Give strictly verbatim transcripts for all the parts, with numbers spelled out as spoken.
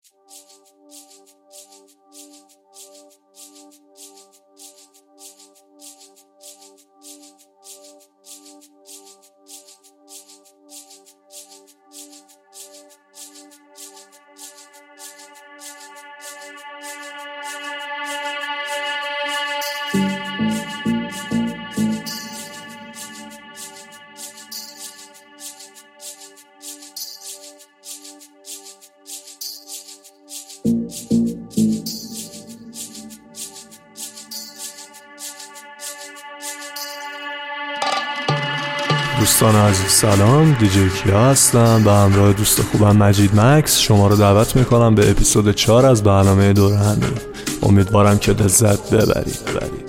دوستان عزیز سلام، دیجی کیا هستم. به همراه دوست خوبم مجید مکس شما رو دعوت میکنم به اپیزود چهار از برنامه دور همی. امیدوارم که لذت ببرید ببرید.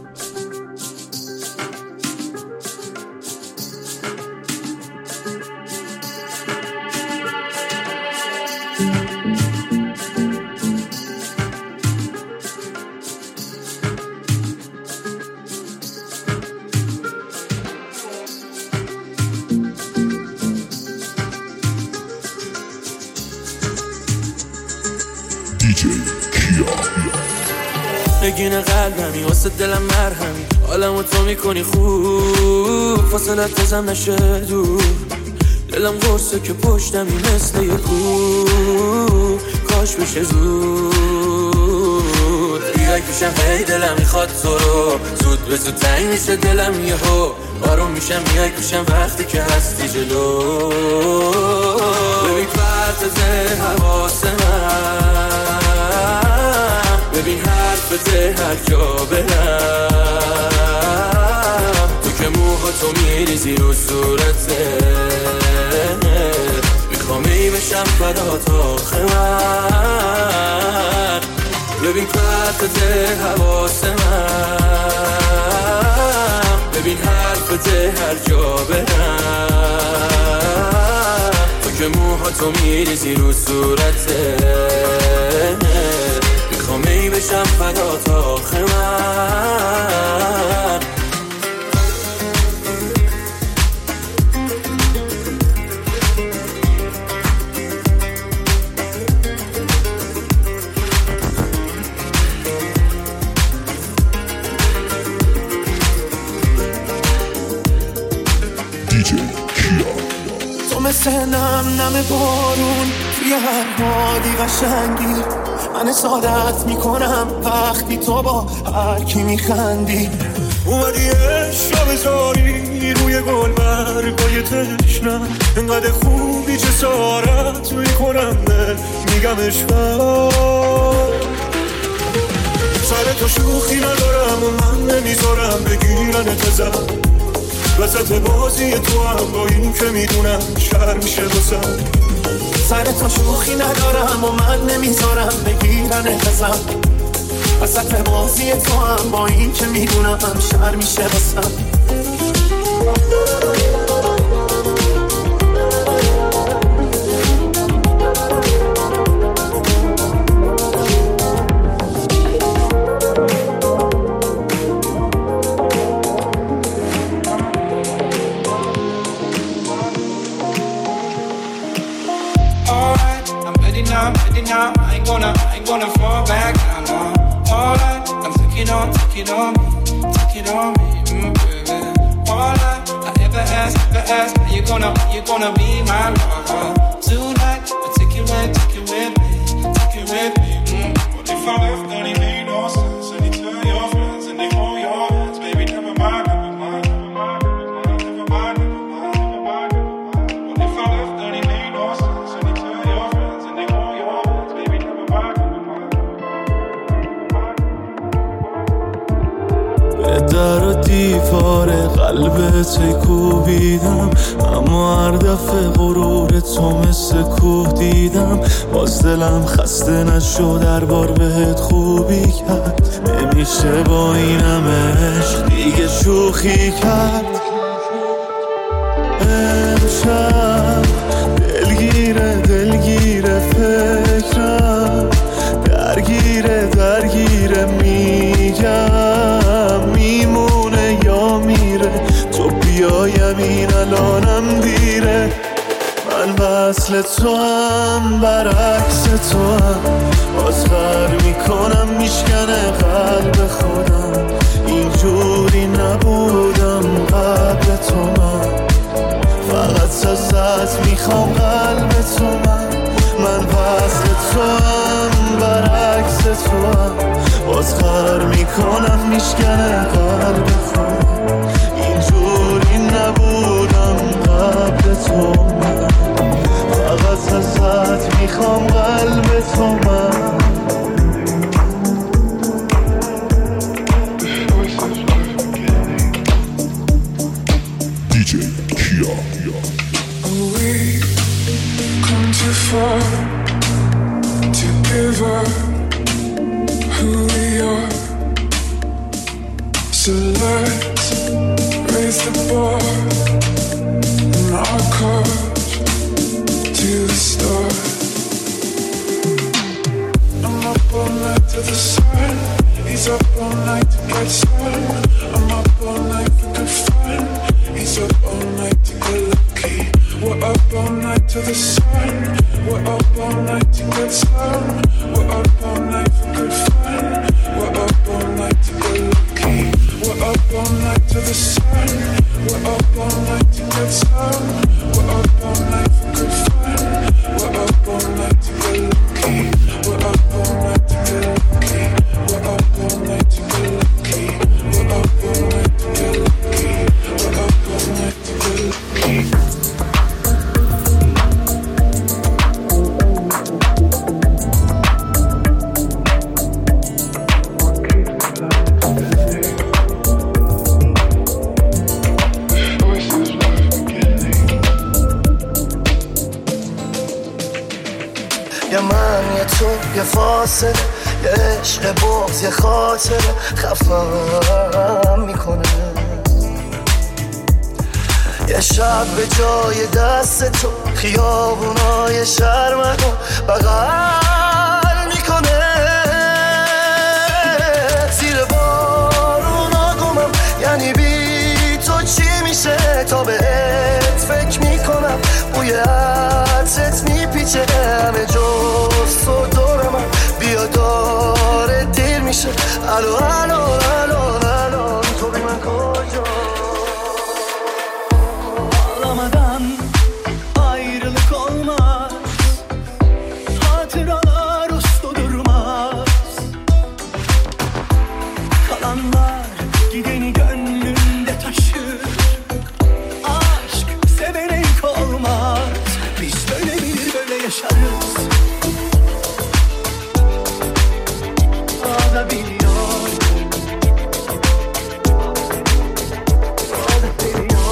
نگین قلبمی واسه دلم مرهمی، حالمو تو میکنی خوب، فاصلت بزم نشه دور، دلم قرصه که پشتمی مثل یه کوه، کاش بشه زود ریاک میشم هی دلم میخواد تو رو، زود به زود تنگ میشه دلم یه هو، آروم میشم میای پیشم وقتی که هستی جلو، ببین پرتزه حواس من، ببین حرف ده هر جا برم، تو که موها تو میریزی رو صورته، میخوام ای بشم فدات آخه من، ببین پرت ده حواس من، ببین حرف ده هر جا برم، تو که موها تو میریزی رو صورته، میخوام ای بشم فدات آخه من. تو مثل نم نم بارون توی هر وادی قشنگی، من سعادت میکنم وقتی تو با هر کی میخندی، اومدی عشقا بذاری روی گل برگای تشنم، انقدر خوبی جسارت میکنم میگم عشقم، سر تو شوخی ندارم و من نمیذارم بگیرن اتزم، وسط بازی تو هم با این که میدونم شهر میشه بسم، سر تو شوخی ندارم و من نمیذارم بگیرن ازم، وسط بازی تو هم با این که میدونم شهر میشه بسم. I ain't gonna, I ain't gonna fall back now, no. All I, I'm taking on, taking on me, taking on me, mm, baby. All I, I ever ask, ever ask, are you gonna, are you gonna be my lover tonight? But take it with, take it with me, take it with me. Mm. What if I left and it made no sense? And you tell your friends and they hold your hands, baby, never mind, never mind, never mind, never mind, never mind, never mind, never mind. What if I left and it made no sense? And you tell your friends and they hold your hands, baby, never mind, never mind. به در و دیوار قلبت کوبیدم، اما هر دفعه غرور تو مثل کوه دیدم، باز دلم خسته نشد هر بار بهت خوبی کرد، نمیشه با اینم عشق دیگه شوخی کرد. امشب دلگیره دلگیره فکرم، درگیره درگیره میگم، میمونه یا میره، تو بیایم این الانم دیره، من بعد وصل تو هم برعکس تو هم باز غر میکنم میشکنه قلب خودم اینجوری نبودم قبل تو من فقط ازت میخوام قلب تو من من وصل تو هم برعکس تو هم باز غر میکنم میشکنه قلب خودم اینجوری نبودم قبل تو من فقط ازت میخوام قلب تو من دیجی کیا We come too far to give up who we are. So let's raise the bar in our cars to the stars. I'm up all night to the sun. He's up all night to get sun. I'm up all night for good fun. He's up all night to get lucky. We're up all night to the sun. We're up all night to get sun. We're up all night for good fun. We're up all night to get lucky. We're up all night to the sun. We're up all night to get sun. We're up all night for good fun. We're up all night to get lucky. We're up all night to get lucky. We're up all night to get lucky. We're up all night to get lucky. We're up all night to get lucky. یه من یه تو یه فاصله یه عشق بغض یه خاطره خفم میکنه یه شب به جای دست تو خیابونای شرمنو بغل میکنه زیر بارونا گمم یعنی بی تو چی میشه تا بهت فکر میکنم بوی عطرت میپیچه همه جز تو دور من بیا داره دیر میشه الو الو الو الو تو بی من کجا Ağlamadan ayrılık olmaz Hatıralar usta durmaz Kalanlar gideni gönlünde taşır Aşk sevene yük olmaz Biz böyle bilir böyle yaşarız O da biliyor O da biliyor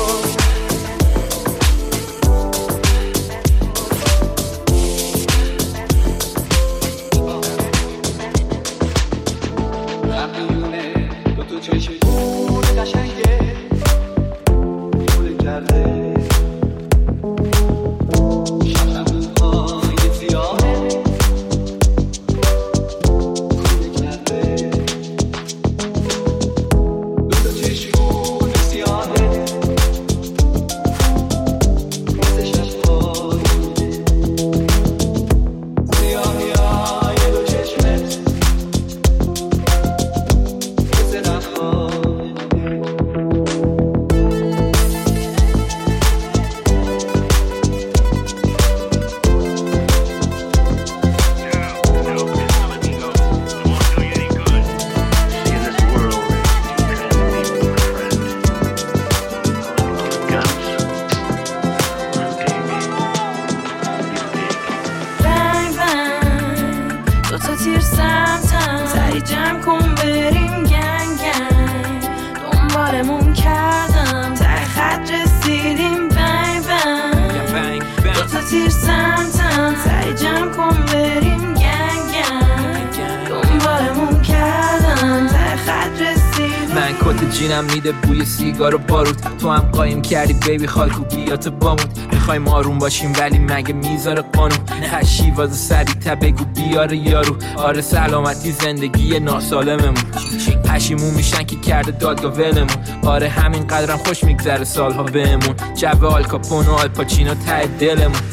جینم میده بوی سیگار و باروت تو هم قایم کردی بیبی خالکو بیات بامون میخوایم آروم باشیم ولی مگه میذاره قانون هشی واسه سریع‌تر بگو بیاره یارو آره سلامتی زندگی ناسالممون پشیمون میشن که کرده دادگاه ولمون آره همین قدرم خوش میگذره سالها بهمون جو آل کاپون و آل پاچینو ته دلمون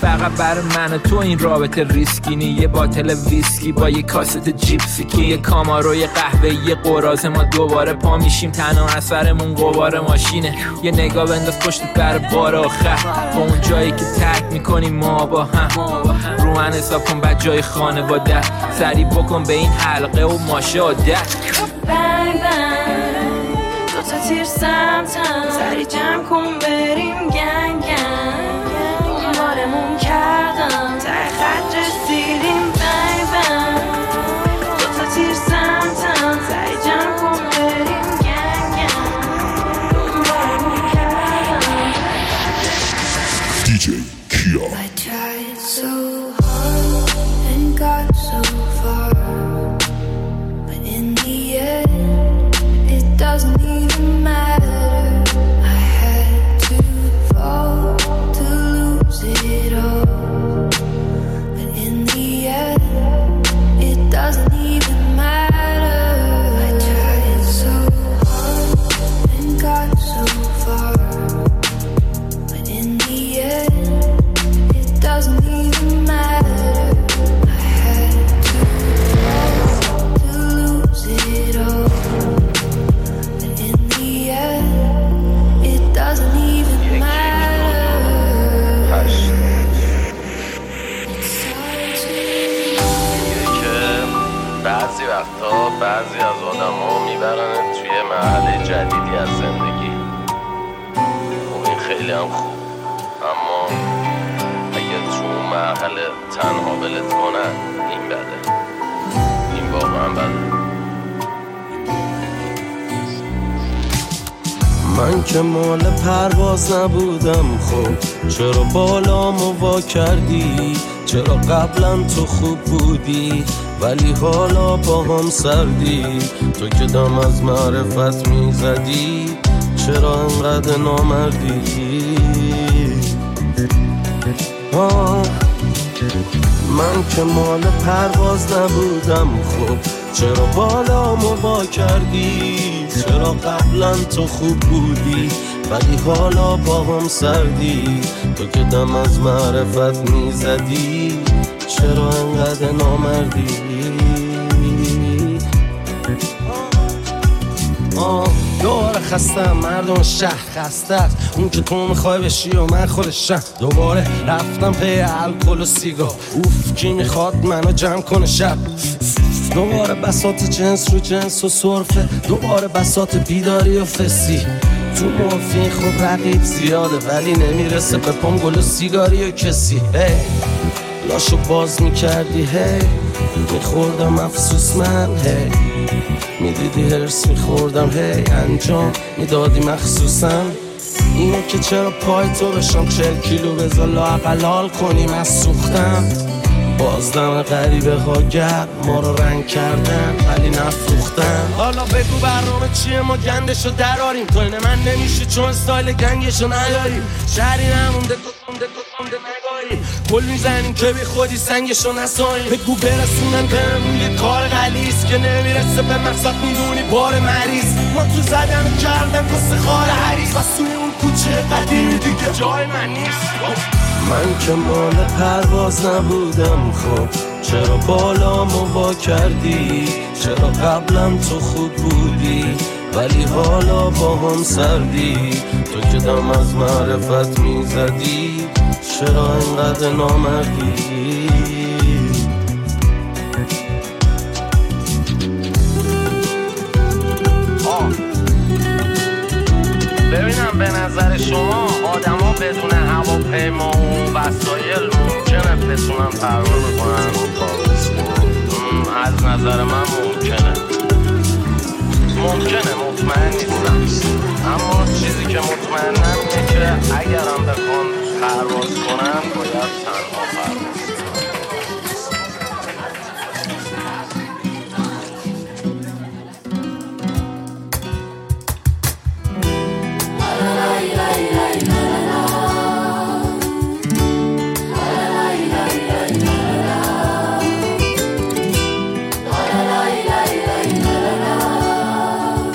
فقط برای من و تو این رابطه ریسکی نی. یه باتل ویسکی با یه کاست جیپسی که یه کاماروی قهوه یه قراز ما دوباره پا میشیم تنها اثرمون قبار ماشینه. یه نگاه بنداز پشت بر بار آخر با اون جایی که ترک میکنیم ما با هم. رو من حساب کن بعد جای خانواده سریع بکن به این حلقه و ماشه عادت. بنگ بنگ دو تا تیر سمتم سریع جمع کن بریم گنگ گنگ دنبالمون کردم ته خط رسیدیم. بنگ بنگ دو تا تیر سمتم سریع جمع کن بریم گنگ گنگ دنبالمون کردم. دیجی کیا. I tried so hard and got so far, but in the end it doesn't even matter. I had to fall to lose it all, but in the end it doesn't even matter. I tried so hard and got so far, but in the end it doesn't even matter. I had to fall to lose it all, but in the end it doesn't even matter. It's hard to که بعضی وقتا بعضی از آدم ها میبرن توی مرحله جدیدی از زندگی. خب این خیلی هم خوب، اما اگه تو مرحله تنها بلت کنن این بده، این واقعا بده. من که مال پرواز نبودم، خب چرا بالامو وا کردی؟ چرا قبلا تو خوب بودی ولی حالا با هم سردی؟ تو که دم از معرفت میزدی چرا انقدر نامردی؟ آه من که مال پرواز نبودم، خب چرا بالامو وا کردی؟ چرا قبلا تو خوب بودی ولی حالا با هم سردی؟ تو که دم از معرفت میزدی چرا انقدر نامردی؟ آه دوباره خستم، مردم شهر خسته است. اون که تو میخوای بشی و من خودشم. دوباره رفتم پی الکل و سیگار، اوف کی میخواد منو جمع کنه شب. دوباره بساط جنس رو جنس و صرفه، دوباره بساط بیداری و فسی. تو مورفین خب رقیب زیاده ولی نمیرسه به پام گل و سیگاری و کسی. هی لاشو باز میکردی، هی میخوردم افسوس من، هی میدیدی هرس میخوردم، هی انجام میدادی مخصوصا. اینه که چرا پای تو بشم چل کیلو بذار لااقل کنیم از سوختم. بازدم غریبه ها گرد ما رو رنگ کردن ولی نفروختن. حالا بگو برنامه چیه ما گندشو دراریم؟ تو اینه من نمیشه چون استایل گنگشو نداریم. شهری نمونده گفونده گفونده نگاریم، پل میزنیم که بی خودی سنگشو نساییم. بگو برسونن بهم یه کار غلیظ که نمیرسه به مقصد میدونی بار مریض. ما تو زدن کردن کسه خار حریص و سوی اون کوچه قدیمی دیگه جای من نیست. من که مال پرواز نبودم، خب چرا بالامو وا کردی؟ چرا قبلا تو خوب بودی ولی حالا با هم سردی؟ تو که دم از معرفت میزدی چرا اینقدر نامردی؟ ببینم به نظر شما آدم ها بدون هواپیما و وسایل ممکنه بتونن پرواز کنن؟ از نظر من ممکنه ممکنه مطمئن نیستم، اما چیزی که مطمئنم اینه که اگرم بخوان پرواز کنن باید تنها پرواز کنن.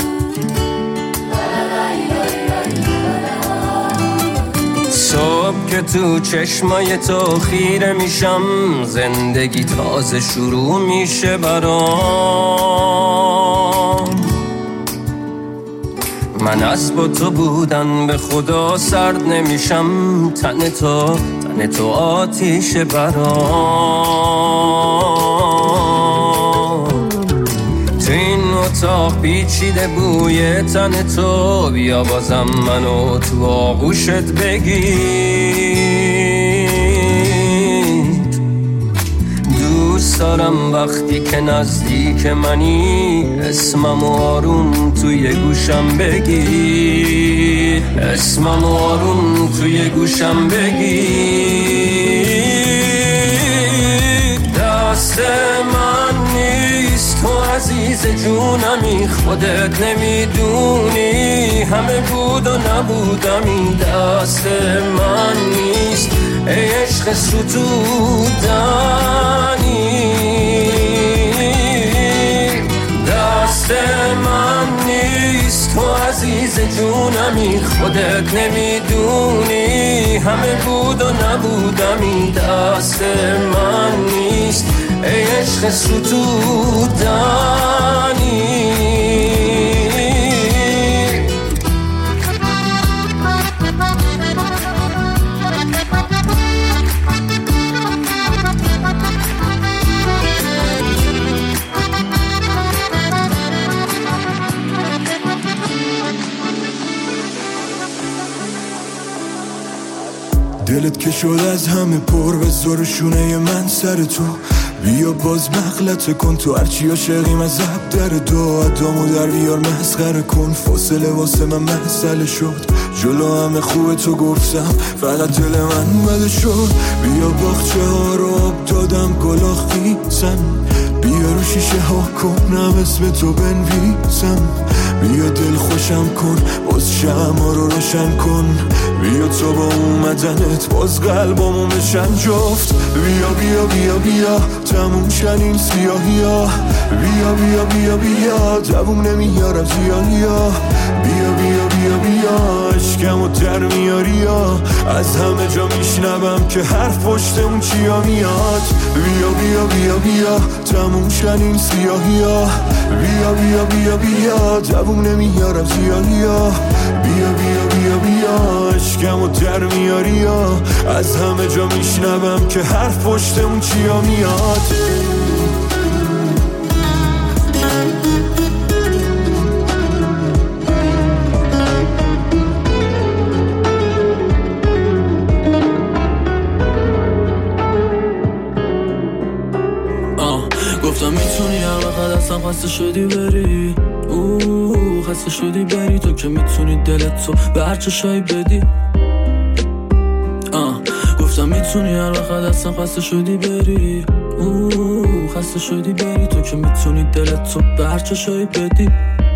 صبح که تو چشمای تو خیره میشم، زندگی تازه شروع میشه برام. من از با تو بودن به خدا سرد نمیشم، تن تو تن تو آتیشه برام. تو این اتاق پیچیده بوی تن تو، بیا بازم منو تو آغوشت بگیر. دوست دارم وقتی که نزدیک منی، اسمم آروم توی گوشم بگیر، اسمم آروم توی گوشم بگیر. دست من نیست تو عزیز جونمی، خودت نمیدونی همه بود و نبودمی. دست من نیست ای عشق ستودنی، دست من نیست تو عزیز جونمی، خودت نمیدونی همه بود و نبودمی. دست من نیست ای عشق ستودنی. دلت که شد از همه پر بذار شونه من سر تو، بیا باز مغلطه کن تو هرچی عاشقیم از عب در دو. ادامو در بیار مسخره کن، فاصله واسه من مسئله شد. جلو همه خوبه تو گفتم فقط دل من بده شد. بیا باغچه ها رو آب دادم گلاخ خیزن، بیا رو شیشه ها کنم اسم تو بنویسم. بیا دل خوشم کن باز شمع رو روشن کن، بیا تو با اومدنت باز قلبامو بشن جفت. بیا بیا بیا بیا تموم شن این سیاهی ها، بیا بیا بیا بیا دووم نمیارم زیاهی ها. بیا بیا بیا بیا عشقمو در میاری ها، از همه جا میشنوم که حرف پشت اون چیا میاد. بیا بیا بیا بیا تموم شن این سیاهی ها، بیا بیا بیا بیا دووم نمیارم زیاهی ها. بیا بیا بیا بیا عشقمو در میاری ها، از همه جا میشنوم که حرف پشت اون چیا میاد. گفتم میتونی هر وقت اصلا خسته شدی بری، اوه خسته شدی بری. تو که میتونی دلت تو به هر چشایی بدی. آه گفتم میتونی هر وقت اصلا خسته شدی بری، اوه خسته شدی بری. تو که میتونی دلت تو به هر چشایی بدی.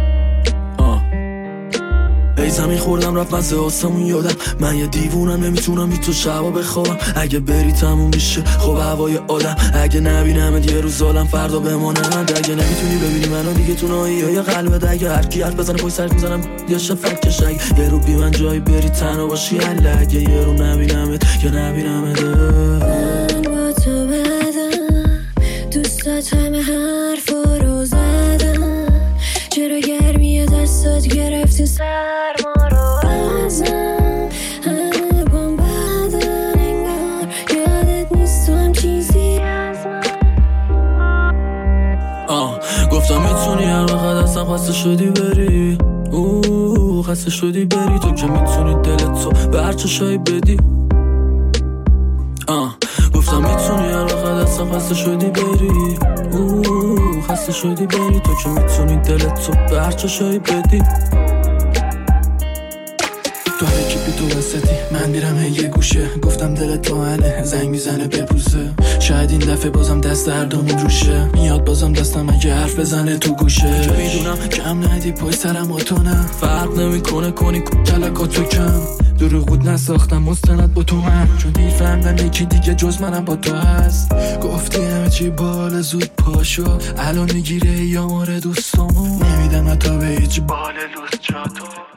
ای زمین خوردم رفت مزه آسمون یادم، من یه دیوونم نمیتونم بی تو شبا بخوابم. اگه بری تموم میشه خب هوای آدم، اگه نبینمت یه روز عالم فردا بمانم. اگه نمیتونی ببینی منو دیگه تو نایی یا قلبت، اگه هر کی حرف بزنه پشت سرت میزنم یا شفکش. اگه یه رو بی من جایی بری تنها باشی هله، اگه یه رو نبینمت یا نبینمت. من با تو بدم دوستات همه حرفا رو زدم، چرا گرمی دستات گرفتی سرما رو ازم. همه بام بدن انگار یادت نیست تو هم چیزی از من. آه گفتم میتونی هر وقت اصلا خسته شدی بری، اوه خسته شدی بری. تو که میتونی دلت تو به هر چشایی بدی. آه گفتم میتونی هر وقت اصلا خسته شدی بری، اوه خسته شدی بری. تو که میتونی دلت تو به هر چشایی بدی. تو هر کی بی تو وسطی من میرم یه گوشه، گفتم دلت تو هنه زنگ میزنه بپوسه. شاید این دفعه بازم دست هر دومون روشه، میاد بازم دستم اگه حرف بزنه تو گوشه. که میدونم کم ندی پای سرم با تو نه، فرق نمیکنه کنی کلکاتو کم. دروغ نساختم مستند با تو من، چون دیر فهمدم یکی دیگه جز منم با تو هست. گفتی همه چی بال زود پاشو، الان میگیره یا ماره دوستامو، نمیدم تا به هیچ بال لوس جا تو.